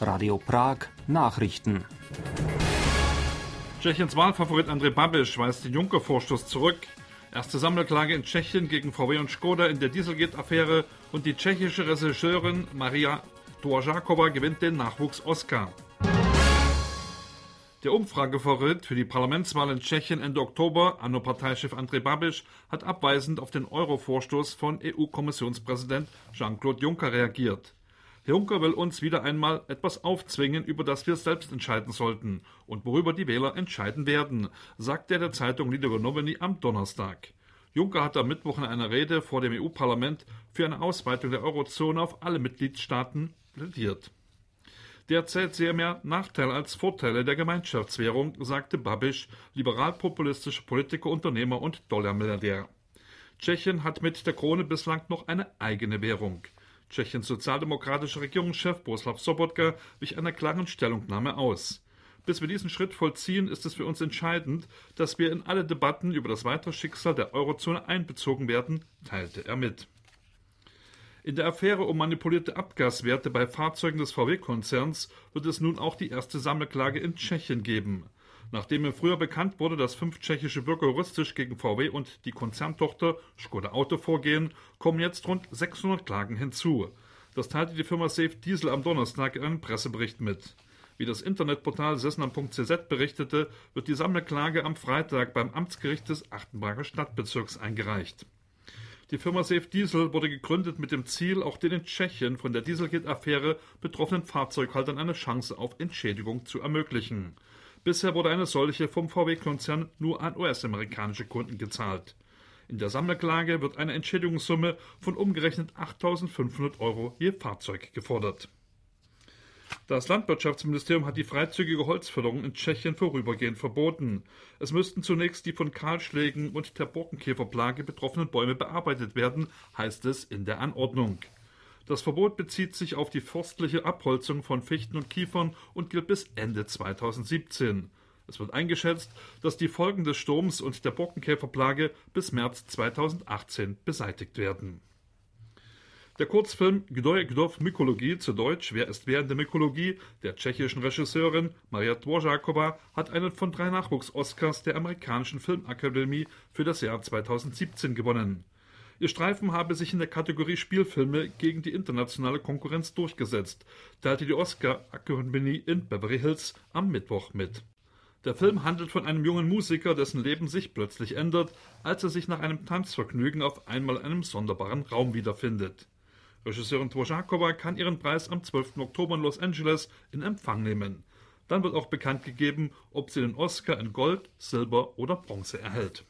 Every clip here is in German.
Radio Prag Nachrichten. Tschechiens Wahlfavorit Andrej Babiš weist den Juncker-Vorstoß zurück. Erste Sammelklage in Tschechien gegen VW und Škoda in der Dieselgate-Affäre und die tschechische Regisseurin Maria Dvořáková gewinnt den Nachwuchs-Oscar. Der Umfragefavorit für die Parlamentswahl in Tschechien Ende Oktober, ANO-Parteichef Andrej Babiš, hat abweisend auf den Euro-Vorstoß von EU-Kommissionspräsident Jean-Claude Juncker reagiert. Herr Juncker will uns wieder einmal etwas aufzwingen, über das wir selbst entscheiden sollten und worüber die Wähler entscheiden werden, sagte er der Zeitung Lidový Noviny am Donnerstag. Juncker hat am Mittwoch in einer Rede vor dem EU-Parlament für eine Ausweitung der Eurozone auf alle Mitgliedstaaten plädiert. Derzeit sehe mehr Nachteile als Vorteile der Gemeinschaftswährung, sagte Babiš, liberal-populistischer Politiker, Unternehmer und Dollarmilliardär. Tschechien hat mit der Krone bislang noch eine eigene Währung. Tschechiens sozialdemokratischer Regierungschef Bohuslav Sobotka wich einer klaren Stellungnahme aus. Bis wir diesen Schritt vollziehen, ist es für uns entscheidend, dass wir in alle Debatten über das weitere Schicksal der Eurozone einbezogen werden, teilte er mit. In der Affäre um manipulierte Abgaswerte bei Fahrzeugen des VW-Konzerns wird es nun auch die erste Sammelklage in Tschechien geben. Nachdem im Frühjahr bekannt wurde, dass 5 tschechische Bürger juristisch gegen VW und die Konzerntochter Škoda Auto vorgehen, kommen jetzt rund 600 Klagen hinzu. Das teilte die Firma Safe Diesel am Donnerstag in einem Pressebericht mit. Wie das Internetportal sesnan.cz berichtete, wird die Sammelklage am Freitag beim Amtsgericht des Achtenberger Stadtbezirks eingereicht. Die Firma Safe Diesel wurde gegründet mit dem Ziel, auch den in Tschechien von der Dieselgate-Affäre betroffenen Fahrzeughaltern eine Chance auf Entschädigung zu ermöglichen. Bisher wurde eine solche vom VW-Konzern nur an US-amerikanische Kunden gezahlt. In der Sammelklage wird eine Entschädigungssumme von umgerechnet 8.500 € je Fahrzeug gefordert. Das Landwirtschaftsministerium hat die freizügige Holzförderung in Tschechien vorübergehend verboten. Es müssten zunächst die von Kahlschlägen und der Borkenkäferplage betroffenen Bäume bearbeitet werden, heißt es in der Anordnung. Das Verbot bezieht sich auf die forstliche Abholzung von Fichten und Kiefern und gilt bis Ende 2017. Es wird eingeschätzt, dass die Folgen des Sturms und der Borkenkäferplage bis März 2018 beseitigt werden. Der Kurzfilm Kdo je kdo v Mykologie, zu Deutsch Wer ist wer in der Mykologie, der tschechischen Regisseurin Maria Dvořáková hat einen von 3 Nachwuchs-Oscars der amerikanischen Filmakademie für das Jahr 2017 gewonnen. Ihr Streifen habe sich in der Kategorie Spielfilme gegen die internationale Konkurrenz durchgesetzt, teilte die Oscar-Akademie in Beverly Hills am Mittwoch mit. Der Film handelt von einem jungen Musiker, dessen Leben sich plötzlich ändert, als er sich nach einem Tanzvergnügen auf einmal in einem sonderbaren Raum wiederfindet. Regisseurin Dvořáková kann ihren Preis am 12. Oktober in Los Angeles in Empfang nehmen. Dann wird auch bekannt gegeben, ob sie den Oscar in Gold, Silber oder Bronze erhält.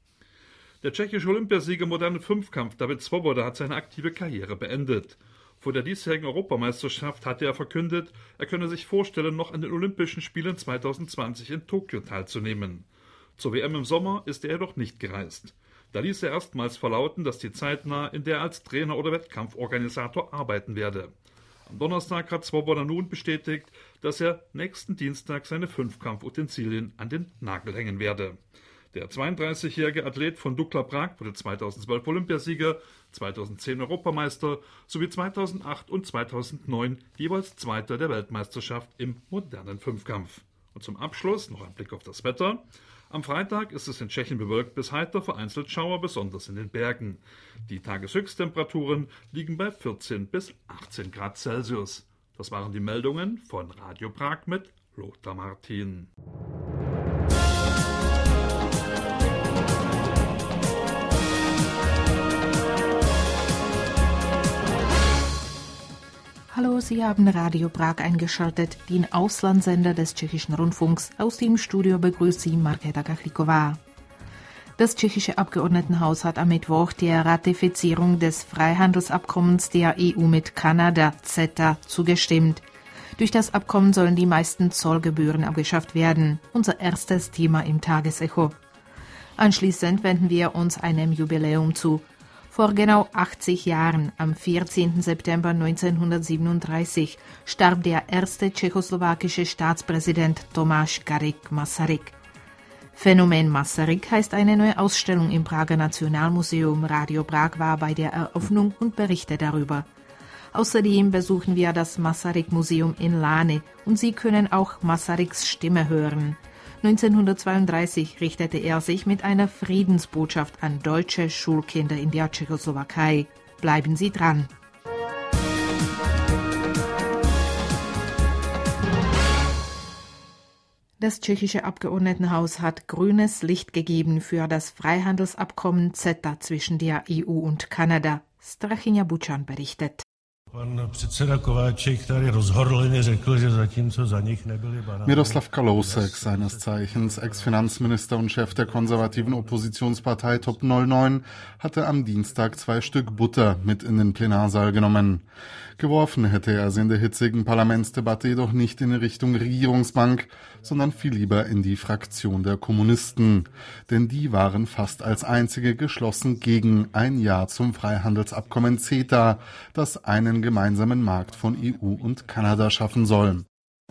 Der tschechische Olympiasieger im modernen Fünfkampf David Svoboda hat seine aktive Karriere beendet. Vor der diesjährigen Europameisterschaft hatte er verkündet, er könne sich vorstellen, noch an den Olympischen Spielen 2020 in Tokio teilzunehmen. Zur WM im Sommer ist er jedoch nicht gereist. Da ließ er erstmals verlauten, dass die Zeit nahe, in der er als Trainer oder Wettkampforganisator arbeiten werde. Am Donnerstag hat Svoboda nun bestätigt, dass er nächsten Dienstag seine Fünfkampfutensilien an den Nagel hängen werde. Der 32-jährige Athlet von Dukla Prag wurde 2012 Olympiasieger, 2010 Europameister sowie 2008 und 2009 jeweils Zweiter der Weltmeisterschaft im modernen Fünfkampf. Und zum Abschluss noch ein Blick auf das Wetter. Am Freitag ist es in Tschechien bewölkt bis heiter, vereinzelt Schauer, besonders in den Bergen. Die Tageshöchsttemperaturen liegen bei 14 bis 18 Grad Celsius. Das waren die Meldungen von Radio Prag mit Lothar Martin. Hallo, Sie haben Radio Prag eingeschaltet, den Auslandssender des tschechischen Rundfunks. Aus dem Studio begrüßt Sie Markéta Kachlíková. Das tschechische Abgeordnetenhaus hat am Mittwoch der Ratifizierung des Freihandelsabkommens der EU mit Kanada, CETA, zugestimmt. Durch das Abkommen sollen die meisten Zollgebühren abgeschafft werden. Unser erstes Thema im Tagesecho. Anschließend wenden wir uns einem Jubiläum zu. Vor genau 80 Jahren, am 14. September 1937, starb der erste tschechoslowakische Staatspräsident Tomáš Garrigue Masaryk. Phänomen Masaryk heißt eine neue Ausstellung im Prager Nationalmuseum. Radio Prag war bei der Eröffnung und berichtet darüber. Außerdem besuchen wir das Masaryk-Museum in Lane und Sie können auch Masaryks Stimme hören. 1932 richtete er sich mit einer Friedensbotschaft an deutsche Schulkinder in der Tschechoslowakei. Bleiben Sie dran. Das tschechische Abgeordnetenhaus hat grünes Licht gegeben für das Freihandelsabkommen CETA zwischen der EU und Kanada. Strachyňa Bučan berichtet. Miroslav Kalousek, seines Zeichens Ex-Finanzminister und Chef der konservativen Oppositionspartei Top 09, hatte am Dienstag 2 Stück Butter mit in den Plenarsaal genommen. Geworfen hätte er sie in der hitzigen Parlamentsdebatte jedoch nicht in Richtung Regierungsbank, sondern viel lieber in die Fraktion der Kommunisten. Denn die waren fast als einzige geschlossen gegen ein Ja zum Freihandelsabkommen CETA, das einen gemeinsamen Markt von EU und Kanada schaffen soll.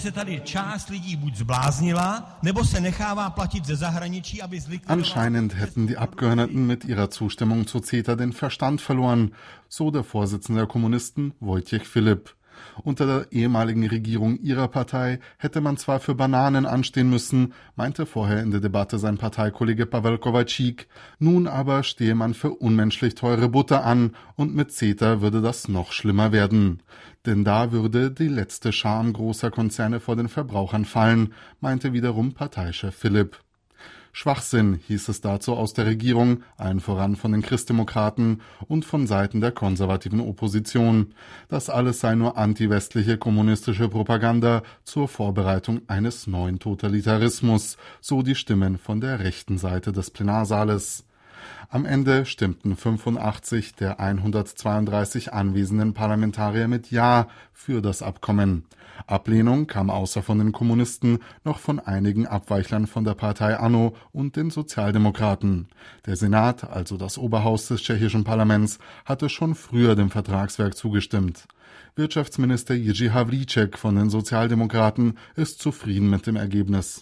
Anscheinend hätten die Abgeordneten mit ihrer Zustimmung zu CETA den Verstand verloren, so der Vorsitzende der Kommunisten Wojciech Filip. Unter der ehemaligen Regierung ihrer Partei hätte man zwar für Bananen anstehen müssen, meinte vorher in der Debatte sein Parteikollege Pavel Kovačík, nun aber stehe man für unmenschlich teure Butter an und mit CETA würde das noch schlimmer werden. Denn da würde die letzte Scham großer Konzerne vor den Verbrauchern fallen, meinte wiederum Parteichef Filip. Schwachsinn, hieß es dazu aus der Regierung, allen voran von den Christdemokraten und von Seiten der konservativen Opposition. Das alles sei nur antiwestliche kommunistische Propaganda zur Vorbereitung eines neuen Totalitarismus, so die Stimmen von der rechten Seite des Plenarsaales. Am Ende stimmten 85 der 132 anwesenden Parlamentarier mit Ja für das Abkommen. Ablehnung kam außer von den Kommunisten noch von einigen Abweichlern von der Partei ANO und den Sozialdemokraten. Der Senat, also das Oberhaus des tschechischen Parlaments, hatte schon früher dem Vertragswerk zugestimmt. Wirtschaftsminister Jiří Havlíček von den Sozialdemokraten ist zufrieden mit dem Ergebnis.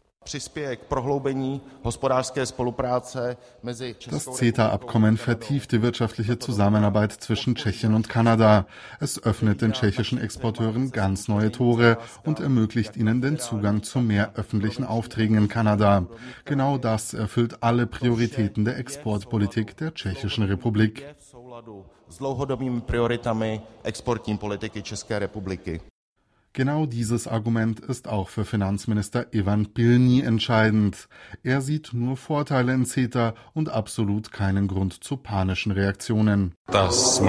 Das CETA-Abkommen vertieft die wirtschaftliche Zusammenarbeit zwischen Tschechien und Kanada. Es öffnet den tschechischen Exporteuren ganz neue Tore und ermöglicht ihnen den Zugang zu mehr öffentlichen Aufträgen in Kanada. Genau das erfüllt alle Prioritäten der Exportpolitik der Tschechischen Republik. Genau dieses Argument ist auch für Finanzminister Ivan Pilný entscheidend. Er sieht nur Vorteile in CETA und absolut keinen Grund zu panischen Reaktionen. Der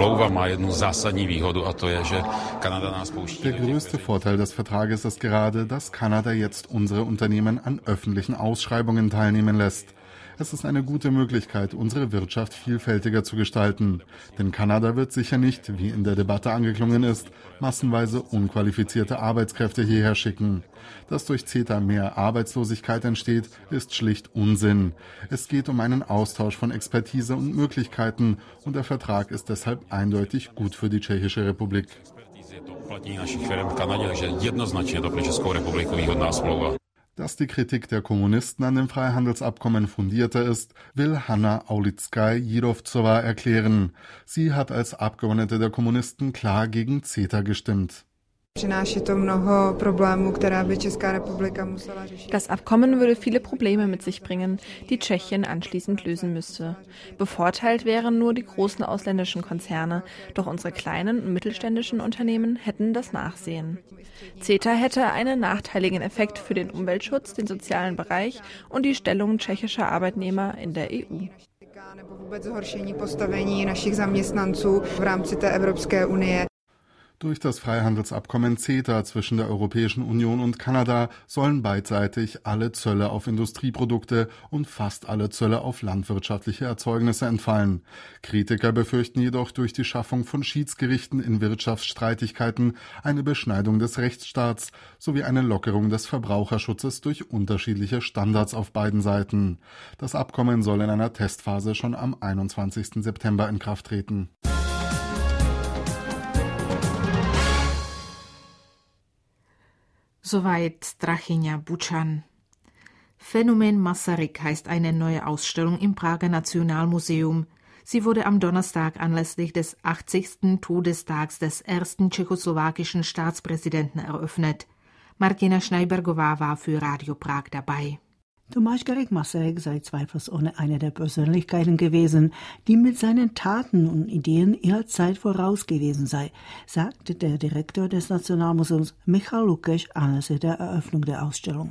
größte Vorteil des Vertrages ist gerade, dass Kanada jetzt unsere Unternehmen an öffentlichen Ausschreibungen teilnehmen lässt. Es ist eine gute Möglichkeit, unsere Wirtschaft vielfältiger zu gestalten. Denn Kanada wird sicher nicht, wie in der Debatte angeklungen ist, massenweise unqualifizierte Arbeitskräfte hierher schicken. Dass durch CETA mehr Arbeitslosigkeit entsteht, ist schlicht Unsinn. Es geht um einen Austausch von Expertise und Möglichkeiten und der Vertrag ist deshalb eindeutig gut für die Tschechische Republik. Dass die Kritik der Kommunisten an dem Freihandelsabkommen fundierter ist, will Hanna Aulická-Jírovcová erklären. Sie hat als Abgeordnete der Kommunisten klar gegen CETA gestimmt. Das Abkommen würde viele Probleme mit sich bringen, die Tschechien anschließend lösen müsste. Bevorteilt wären nur die großen ausländischen Konzerne, doch unsere kleinen und mittelständischen Unternehmen hätten das Nachsehen. CETA hätte einen nachteiligen Effekt für den Umweltschutz, den sozialen Bereich und die Stellung tschechischer Arbeitnehmer in der EU. Durch das Freihandelsabkommen CETA zwischen der Europäischen Union und Kanada sollen beidseitig alle Zölle auf Industrieprodukte und fast alle Zölle auf landwirtschaftliche Erzeugnisse entfallen. Kritiker befürchten jedoch durch die Schaffung von Schiedsgerichten in Wirtschaftsstreitigkeiten eine Beschneidung des Rechtsstaats sowie eine Lockerung des Verbraucherschutzes durch unterschiedliche Standards auf beiden Seiten. Das Abkommen soll in einer Testphase schon am 21. September in Kraft treten. Soweit Strachyňa Bučan. Phänomen Masaryk heißt eine neue Ausstellung im Prager Nationalmuseum. Sie wurde am Donnerstag anlässlich des 80. Todestags des ersten tschechoslowakischen Staatspräsidenten eröffnet. Martina Schneibergová war für Radio Prag dabei. Tomáš Garrigue Masaryk sei zweifelsohne eine der Persönlichkeiten gewesen, die mit seinen Taten und Ideen ihrer Zeit voraus gewesen sei, sagte der Direktor des Nationalmuseums Michal Lukeš anlässlich der Eröffnung der Ausstellung.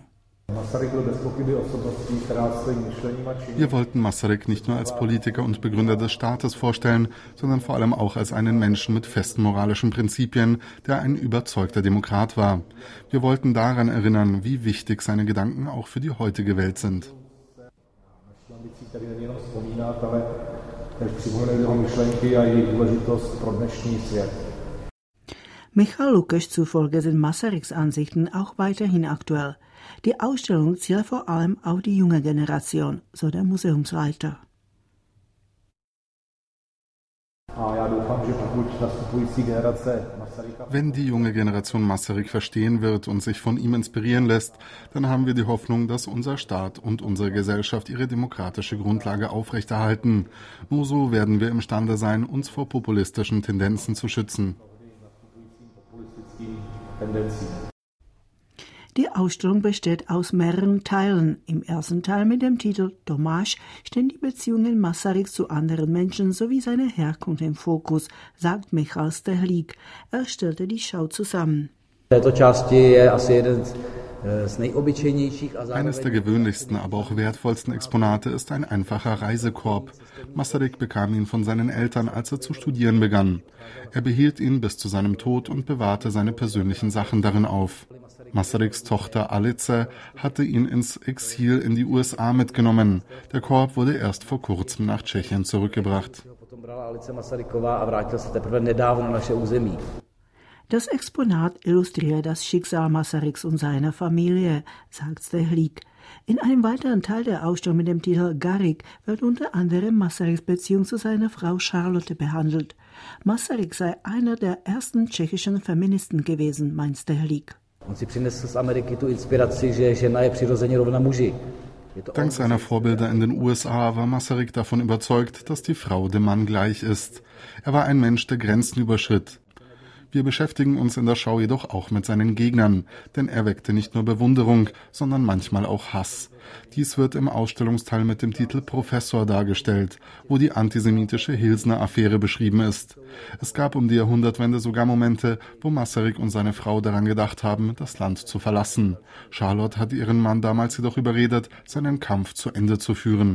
Wir wollten Masaryk nicht nur als Politiker und Begründer des Staates vorstellen, sondern vor allem auch als einen Menschen mit festen moralischen Prinzipien, der ein überzeugter Demokrat war. Wir wollten daran erinnern, wie wichtig seine Gedanken auch für die heutige Welt sind. Michal Lukeš zufolge sind Masaryks Ansichten auch weiterhin aktuell. Die Ausstellung zielt vor allem auf die junge Generation, so der Museumsleiter. Wenn die junge Generation Masaryk verstehen wird und sich von ihm inspirieren lässt, dann haben wir die Hoffnung, dass unser Staat und unsere Gesellschaft ihre demokratische Grundlage aufrechterhalten. Nur so werden wir imstande sein, uns vor populistischen Tendenzen zu schützen. Die Ausstellung besteht aus mehreren Teilen. Im ersten Teil mit dem Titel Tomáš stehen die Beziehungen Masaryks zu anderen Menschen sowie seine Herkunft im Fokus, sagt Michal Stehlik. Er stellte die Schau zusammen. Eines der gewöhnlichsten, aber auch wertvollsten Exponate ist ein einfacher Reisekorb. Masaryk bekam ihn von seinen Eltern, als er zu studieren begann. Er behielt ihn bis zu seinem Tod und bewahrte seine persönlichen Sachen darin auf. Masaryks Tochter Alice hatte ihn ins Exil in die USA mitgenommen. Der Korb wurde erst vor kurzem nach Tschechien zurückgebracht. Das Exponat illustriert das Schicksal Masaryks und seiner Familie, sagt Stehlik. In einem weiteren Teil der Ausstellung mit dem Titel Garrigue wird unter anderem Masaryks Beziehung zu seiner Frau Charlotte behandelt. Masaryk sei einer der ersten tschechischen Feministen gewesen, meint Stehlik. Dank seiner Vorbilder in den USA war Masaryk davon überzeugt, dass die Frau dem Mann gleich ist. Er war ein Mensch, der Grenzen überschritt. Wir beschäftigen uns in der Schau jedoch auch mit seinen Gegnern, denn er weckte nicht nur Bewunderung, sondern manchmal auch Hass. Dies wird im Ausstellungsteil mit dem Titel Professor dargestellt, wo die antisemitische Hilsner-Affäre beschrieben ist. Es gab um die Jahrhundertwende sogar Momente, wo Masaryk und seine Frau daran gedacht haben, das Land zu verlassen. Charlotte hat ihren Mann damals jedoch überredet, seinen Kampf zu Ende zu führen.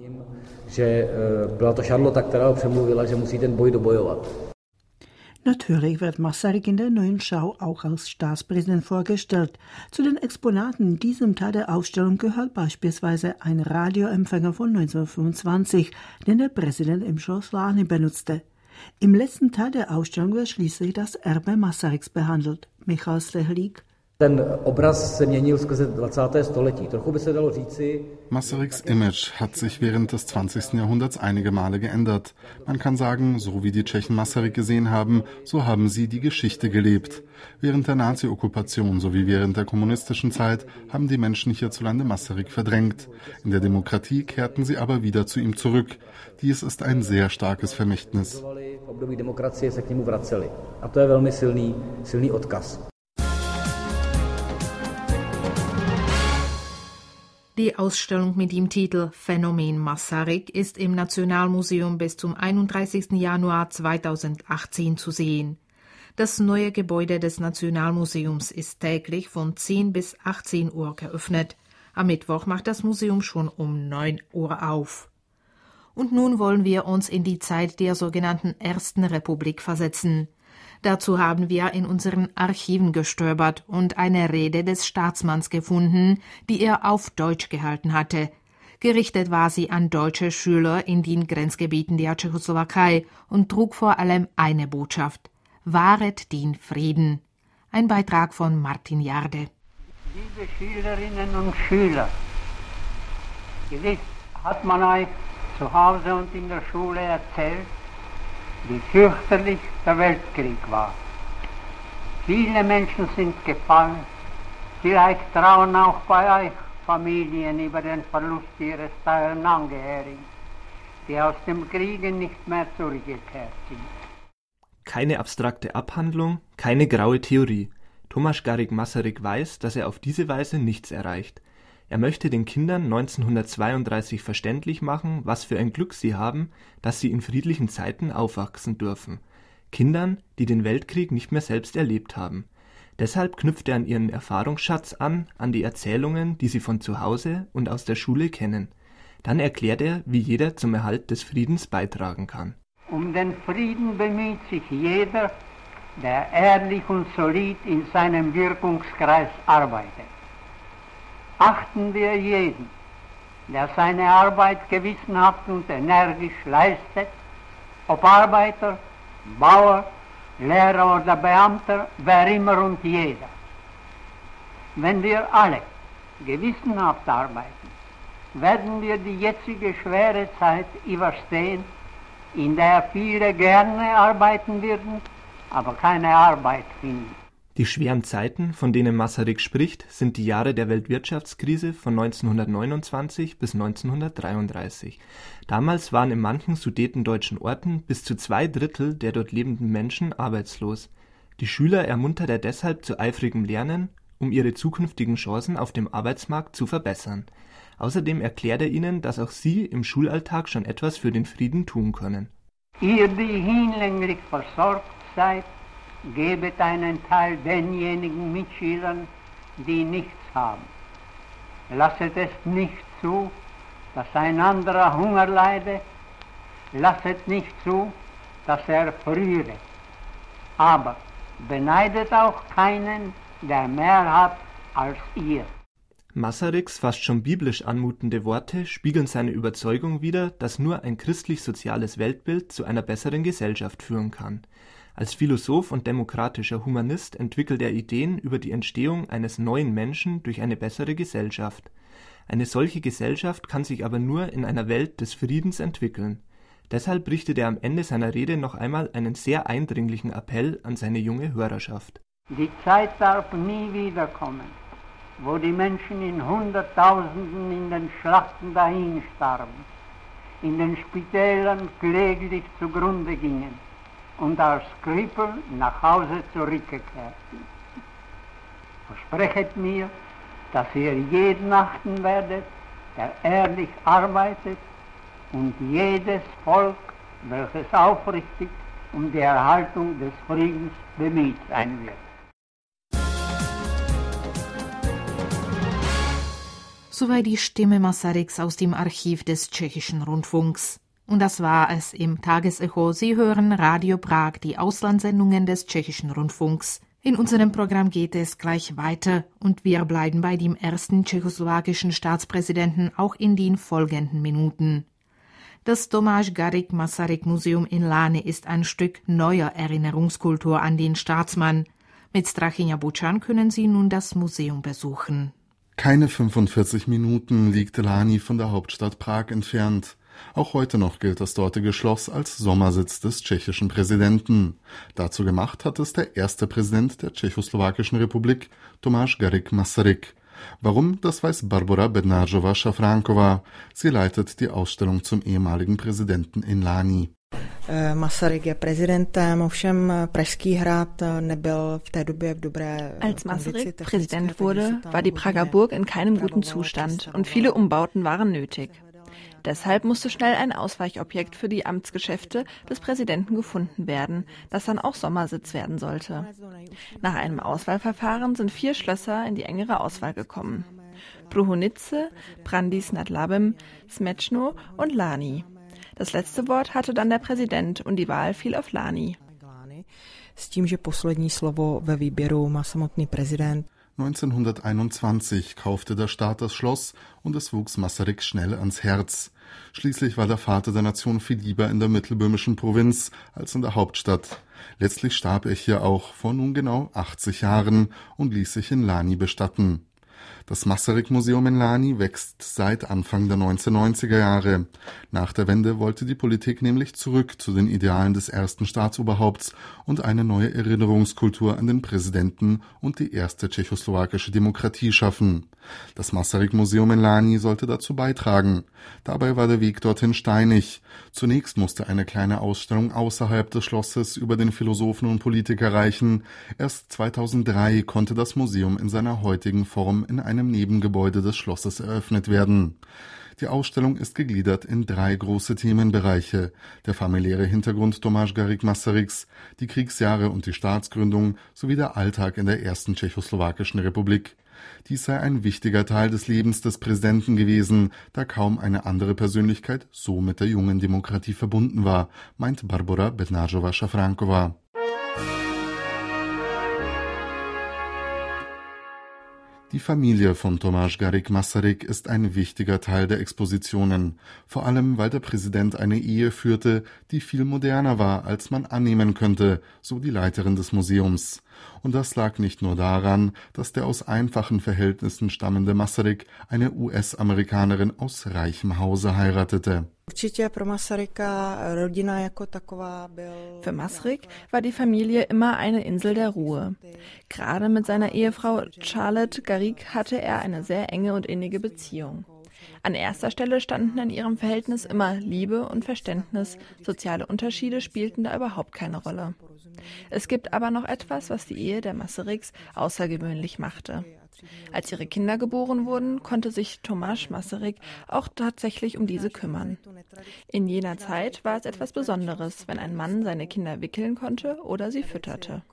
Natürlich wird Masaryk in der neuen Schau auch als Staatspräsident vorgestellt. Zu den Exponaten in diesem Teil der Ausstellung gehört beispielsweise ein Radioempfänger von 1925, den der Präsident im Schloss Lany benutzte. Im letzten Teil der Ausstellung wird schließlich das Erbe Masaryks behandelt. Michal Stehlik. Masaryks Image hat sich während des 20. Jahrhunderts einige Male geändert. Man kann sagen, so wie die Tschechen Masaryk gesehen haben, so haben sie die Geschichte gelebt. Während der Nazi-Okkupation sowie während der kommunistischen Zeit haben die Menschen hierzulande Masaryk verdrängt. In der Demokratie kehrten sie aber wieder zu ihm zurück. Dies ist ein sehr starkes Vermächtnis. Die Ausstellung mit dem Titel Phänomen Masaryk ist im Nationalmuseum bis zum 31. Januar 2018 zu sehen. Das neue Gebäude des Nationalmuseums ist täglich von 10 bis 18 Uhr geöffnet. Am Mittwoch macht das Museum schon um 9 Uhr auf. Und nun wollen wir uns in die Zeit der sogenannten Ersten Republik versetzen. Dazu haben wir in unseren Archiven gestöbert und eine Rede des Staatsmanns gefunden, die er auf Deutsch gehalten hatte. Gerichtet war sie an deutsche Schüler in den Grenzgebieten der Tschechoslowakei und trug vor allem eine Botschaft: Wahret den Frieden. Ein Beitrag von Martin Jarde. Liebe Schülerinnen und Schüler, gewiss hat man euch zu Hause und in der Schule erzählt, wie fürchterlich der Weltkrieg war. Viele Menschen sind gefallen, vielleicht trauen auch bei euch Familien über den Verlust ihres teuren Angehörigen. die aus dem Kriege nicht mehr zurückgekehrt sind. Keine abstrakte Abhandlung, keine graue Theorie. Tomáš Garrigue Masaryk weiß, dass er auf diese Weise nichts erreicht. Er möchte den Kindern 1932 verständlich machen, was für ein Glück sie haben, dass sie in friedlichen Zeiten aufwachsen dürfen. Kindern, die den Weltkrieg nicht mehr selbst erlebt haben. Deshalb knüpft er an ihren Erfahrungsschatz an die Erzählungen, die sie von zu Hause und aus der Schule kennen. Dann erklärt er, wie jeder zum Erhalt des Friedens beitragen kann. Um den Frieden bemüht sich jeder, der ehrlich und solid in seinem Wirkungskreis arbeitet. Achten wir jeden, der seine Arbeit gewissenhaft und energisch leistet, ob Arbeiter, Bauer, Lehrer oder Beamter, wer immer und jeder. Wenn wir alle gewissenhaft arbeiten, werden wir die jetzige schwere Zeit überstehen, in der viele gerne arbeiten würden, aber keine Arbeit finden. Die schweren Zeiten, von denen Masaryk spricht, sind die Jahre der Weltwirtschaftskrise von 1929 bis 1933. Damals waren in manchen sudetendeutschen Orten bis zu 2/3 der dort lebenden Menschen arbeitslos. Die Schüler ermuntert er deshalb zu eifrigem Lernen, um ihre zukünftigen Chancen auf dem Arbeitsmarkt zu verbessern. Außerdem erklärt er ihnen, dass auch sie im Schulalltag schon etwas für den Frieden tun können. Ihr, die hinlänglich versorgt seid, gebet einen Teil denjenigen Mitschülern, die nichts haben. Lasset es nicht zu, dass ein anderer Hunger leide. Lasset nicht zu, dass er friere. Aber beneidet auch keinen, der mehr hat als ihr. Masaryks fast schon biblisch anmutende Worte spiegeln seine Überzeugung wider, dass nur ein christlich-soziales Weltbild zu einer besseren Gesellschaft führen kann. Als Philosoph und demokratischer Humanist entwickelt er Ideen über die Entstehung eines neuen Menschen durch eine bessere Gesellschaft. Eine solche Gesellschaft kann sich aber nur in einer Welt des Friedens entwickeln. Deshalb richtet er am Ende seiner Rede noch einmal einen sehr eindringlichen Appell an seine junge Hörerschaft. Die Zeit darf nie wiederkommen, wo die Menschen in Hunderttausenden in den Schlachten dahinstarben, in den Spitälern kläglich zugrunde gingen und als Krüppel nach Hause zurückgekehrt sind. Versprechet mir, dass ihr jeden achten werdet, der ehrlich arbeitet, und jedes Volk, welches aufrichtig um die Erhaltung des Friedens bemüht sein wird. Soweit die Stimme Masaryks aus dem Archiv des Tschechischen Rundfunks. Und das war es im Tagesecho. Sie hören Radio Prag, die Auslandssendungen des Tschechischen Rundfunks. In unserem Programm geht es gleich weiter und wir bleiben bei dem ersten tschechoslowakischen Staatspräsidenten auch in den folgenden Minuten. Das Tomáš Garrigue Masaryk Museum in Lani ist ein Stück neuer Erinnerungskultur an den Staatsmann. Mit Strachinja Bučan können Sie nun das Museum besuchen. Keine 45 Minuten liegt Lani von der Hauptstadt Prag entfernt. Auch heute noch gilt das dortige Schloss als Sommersitz des tschechischen Präsidenten. Dazu gemacht hat es der erste Präsident der Tschechoslowakischen Republik, Tomáš Garrigue Masaryk. Warum, das weiß Barbora Bednářová-Šafránková. Sie leitet die Ausstellung zum ehemaligen Präsidenten in Lani. Masaryk je prezidentem, ovšem Pražský hrad nebyl v té době v dobré. Als Masaryk Präsident wurde, war die Prager Burg in keinem guten Zustand und viele Umbauten waren nötig. Deshalb musste schnell ein Ausweichobjekt für die Amtsgeschäfte des Präsidenten gefunden werden, das dann auch Sommersitz werden sollte. Nach einem Auswahlverfahren sind 4 Schlösser in die engere Auswahl gekommen. Průhonice, Brandýs nad Labem, Smečno und Lani. Das letzte Wort hatte dann der Präsident und die Wahl fiel auf Lani. S tím, že poslední slovo ve výběru má samotný prezident. 1921 kaufte der Staat das Schloss und es wuchs Masaryk schnell ans Herz. Schließlich war der Vater der Nation viel lieber in der mittelböhmischen Provinz als in der Hauptstadt. Letztlich starb er hier auch vor nun genau 80 Jahren und ließ sich in Lani bestatten. Das Masaryk-Museum in Lani wächst seit Anfang der 1990er Jahre. Nach der Wende wollte die Politik nämlich zurück zu den Idealen des ersten Staatsoberhaupts und eine neue Erinnerungskultur an den Präsidenten und die erste tschechoslowakische Demokratie schaffen. Das Masaryk-Museum in Lani sollte dazu beitragen. Dabei war der Weg dorthin steinig. Zunächst musste eine kleine Ausstellung außerhalb des Schlosses über den Philosophen und Politiker reichen. Erst 2003 konnte das Museum in seiner heutigen Form in einem Nebengebäude des Schlosses eröffnet werden. Die Ausstellung ist gegliedert in 3 große Themenbereiche: der familiäre Hintergrund Tomáš Garrigue Masaryks, die Kriegsjahre und die Staatsgründung sowie der Alltag in der ersten tschechoslowakischen Republik. Dies sei ein wichtiger Teil des Lebens des Präsidenten gewesen, da kaum eine andere Persönlichkeit so mit der jungen Demokratie verbunden war, meint Barbora Bednářová-Šafránková. Die Familie von Tomáš Garrigue Masaryk ist ein wichtiger Teil der Expositionen, vor allem weil der Präsident eine Ehe führte, die viel moderner war, als man annehmen könnte, so die Leiterin des Museums. Und das lag nicht nur daran, dass der aus einfachen Verhältnissen stammende Masaryk eine US-Amerikanerin aus reichem Hause heiratete. Für Masaryk war die Familie immer eine Insel der Ruhe. Gerade mit seiner Ehefrau Charlotte Garrigue hatte er eine sehr enge und innige Beziehung. An erster Stelle standen in ihrem Verhältnis immer Liebe und Verständnis, soziale Unterschiede spielten da überhaupt keine Rolle. Es gibt aber noch etwas, was die Ehe der Masaryks außergewöhnlich machte. Als ihre Kinder geboren wurden, konnte sich Tomáš Masaryk auch tatsächlich um diese kümmern. In jener Zeit war es etwas Besonderes, wenn ein Mann seine Kinder wickeln konnte oder sie fütterte.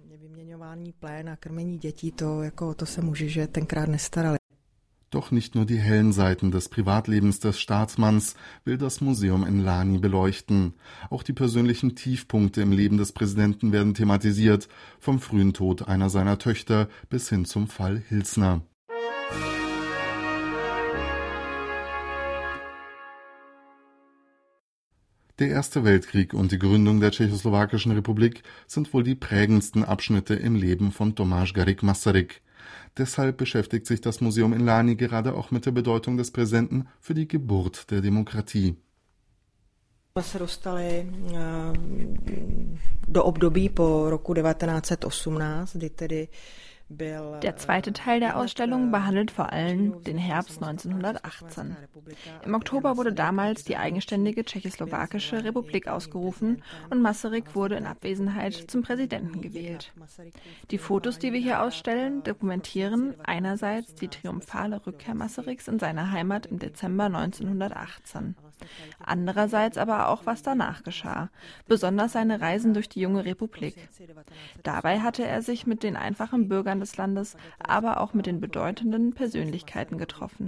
Doch nicht nur die hellen Seiten des Privatlebens des Staatsmanns will das Museum in Lani beleuchten. Auch die persönlichen Tiefpunkte im Leben des Präsidenten werden thematisiert, vom frühen Tod einer seiner Töchter bis hin zum Fall Hilsner. Der Erste Weltkrieg und die Gründung der Tschechoslowakischen Republik sind wohl die prägendsten Abschnitte im Leben von Tomáš Garrigue Masaryk. Deshalb beschäftigt sich das Museum in Lani gerade auch mit der Bedeutung des Präsidenten für die Geburt der Demokratie. Der zweite Teil der Ausstellung behandelt vor allem den Herbst 1918. Im Oktober wurde damals die eigenständige Tschechoslowakische Republik ausgerufen und Masaryk wurde in Abwesenheit zum Präsidenten gewählt. Die Fotos, die wir hier ausstellen, dokumentieren einerseits die triumphale Rückkehr Masaryks in seine Heimat im Dezember 1918. Andererseits aber auch, was danach geschah, besonders seine Reisen durch die junge Republik. Dabei hatte er sich mit den einfachen Bürgern des Landes, aber auch mit den bedeutenden Persönlichkeiten getroffen.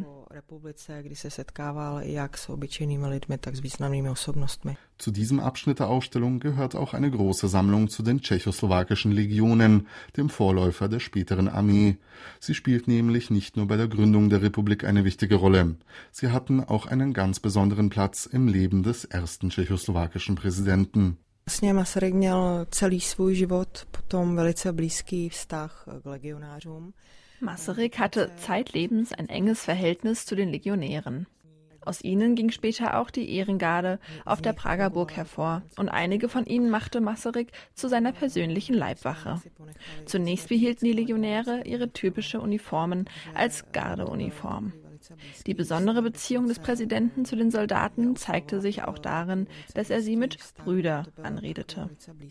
Zu diesem Abschnitt der Ausstellung gehört auch eine große Sammlung zu den tschechoslowakischen Legionen, dem Vorläufer der späteren Armee. Sie spielt nämlich nicht nur bei der Gründung der Republik eine wichtige Rolle. Sie hatten auch einen ganz besonderen Platz im Leben des ersten tschechoslowakischen Präsidenten. Masaryk měl celý svůj život potom velice blízký vztah k legionářům. Masaryk hatte zeitlebens ein enges Verhältnis zu den Legionären. Aus ihnen ging später auch die Ehrengarde auf der Prager Burg hervor und einige von ihnen machte Masaryk zu seiner persönlichen Leibwache. Zunächst behielten die Legionäre ihre typische Uniformen als Gardeuniform. Die besondere Beziehung des Präsidenten zu den Soldaten zeigte sich auch darin, dass er sie mit Brüder anredete.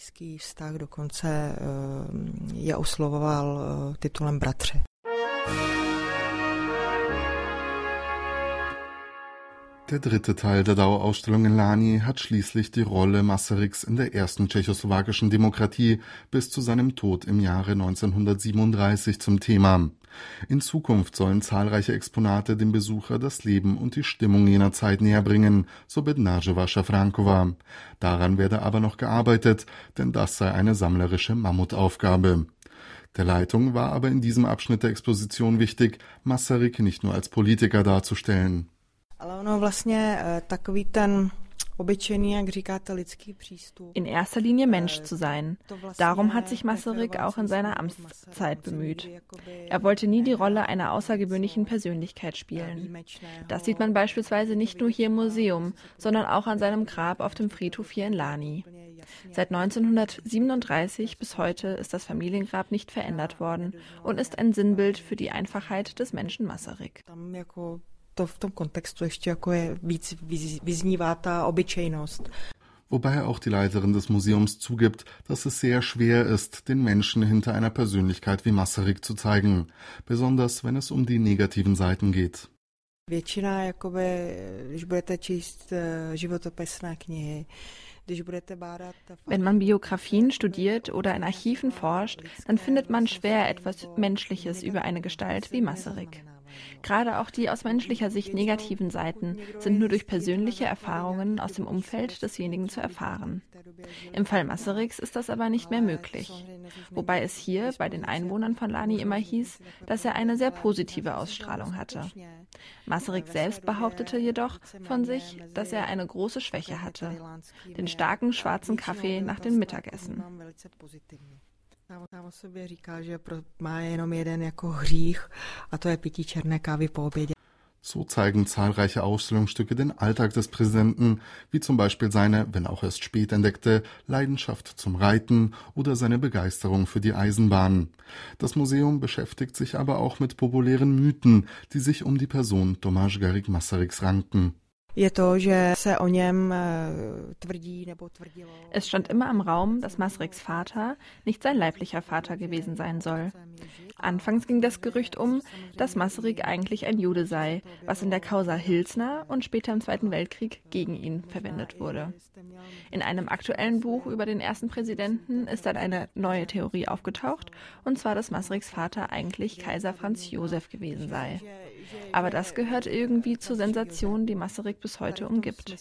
Der dritte Teil der Dauerausstellung in Lani hat schließlich die Rolle Masaryks in der ersten tschechoslowakischen Demokratie bis zu seinem Tod im Jahre 1937 zum Thema. In Zukunft sollen zahlreiche Exponate dem Besucher das Leben und die Stimmung jener Zeit näherbringen, so Bednářová-Šafránková. Daran werde aber noch gearbeitet, denn das sei eine sammlerische Mammutaufgabe. Der Leitung war aber in diesem Abschnitt der Exposition wichtig, Masaryk nicht nur als Politiker darzustellen. Ale ono vlastně takový ten In erster Linie Mensch zu sein. Darum hat sich Masaryk auch in seiner Amtszeit bemüht. Er wollte nie die Rolle einer außergewöhnlichen Persönlichkeit spielen. Das sieht man beispielsweise nicht nur hier im Museum, sondern auch an seinem Grab auf dem Friedhof hier in Lani. Seit 1937 bis heute ist das Familiengrab nicht verändert worden und ist ein Sinnbild für die Einfachheit des Menschen Masaryk. To v tom kontextu ještě jako je víc vyznívá ta obyčejnost. Wobei auch die Leiterin des Museums zugibt, dass es sehr schwer ist, den Menschen hinter einer Persönlichkeit wie Masaryk zu zeigen, besonders wenn es um die negativen Seiten geht. Většina, jakoby, když budete číst životopisné knihy, Wenn man Biografien studiert oder in Archiven forscht, dann findet man schwer etwas Menschliches über eine Gestalt wie Masaryk. Gerade auch die aus menschlicher Sicht negativen Seiten sind nur durch persönliche Erfahrungen aus dem Umfeld desjenigen zu erfahren. Im Fall Masaryks ist das aber nicht mehr möglich. Wobei es hier bei den Einwohnern von Lani immer hieß, dass er eine sehr positive Ausstrahlung hatte. Masaryk selbst behauptete jedoch von sich, dass er eine große Schwäche hatte: den starken schwarzen Kaffee nach dem Mittagessen. Sám o sobě říká, že má jenom jeden jako hřích a to je pití černé kávy po obědě. So zeigen zahlreiche Ausstellungsstücke den Alltag des Präsidenten, wie zum Beispiel seine, wenn auch erst spät entdeckte, Leidenschaft zum Reiten oder seine Begeisterung für die Eisenbahn. Das Museum beschäftigt sich aber auch mit populären Mythen, die sich um die Person Tomáš Garrigue Masaryks ranken. Es stand immer im Raum, dass Masaryks Vater nicht sein leiblicher Vater gewesen sein soll. Anfangs ging das Gerücht dass Masaryk eigentlich ein Jude sei, was in der Causa Hilsner und später im Zweiten Weltkrieg gegen ihn verwendet wurde. In einem aktuellen Buch über den ersten Präsidenten ist dann eine neue Theorie aufgetaucht, und zwar, dass Masaryks Vater eigentlich Kaiser Franz Josef gewesen sei. Aber das gehört irgendwie zur Sensation, die Masaryk bis heute umgibt.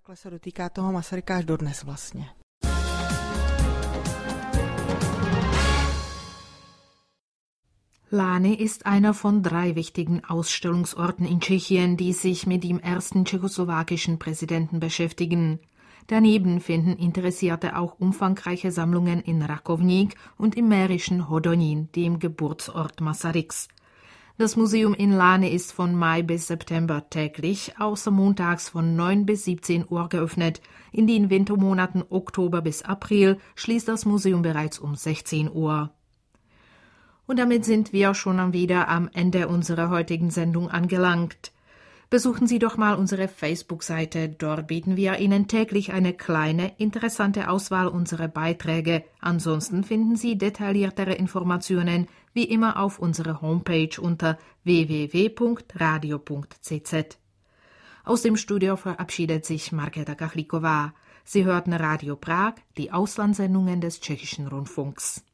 Lani ist einer von 3 wichtigen Ausstellungsorten in Tschechien, die sich mit dem ersten tschechoslowakischen Präsidenten beschäftigen. Daneben finden Interessierte auch umfangreiche Sammlungen in Rakovník und im mährischen Hodonín, dem Geburtsort Masaryks. Das Museum in Lani ist von Mai bis September täglich, außer montags von 9 bis 17 Uhr geöffnet. In den Wintermonaten Oktober bis April schließt das Museum bereits um 16 Uhr. Und damit sind wir schon wieder am Ende unserer heutigen Sendung angelangt. Besuchen Sie doch mal unsere Facebook-Seite. Dort bieten wir Ihnen täglich eine kleine, interessante Auswahl unserer Beiträge. Ansonsten finden Sie detailliertere Informationen wie immer auf unserer Homepage unter www.radio.cz. Aus dem Studio verabschiedet sich Markéta Kachlíková. Sie hörten Radio Prag, die Auslandssendungen des Tschechischen Rundfunks.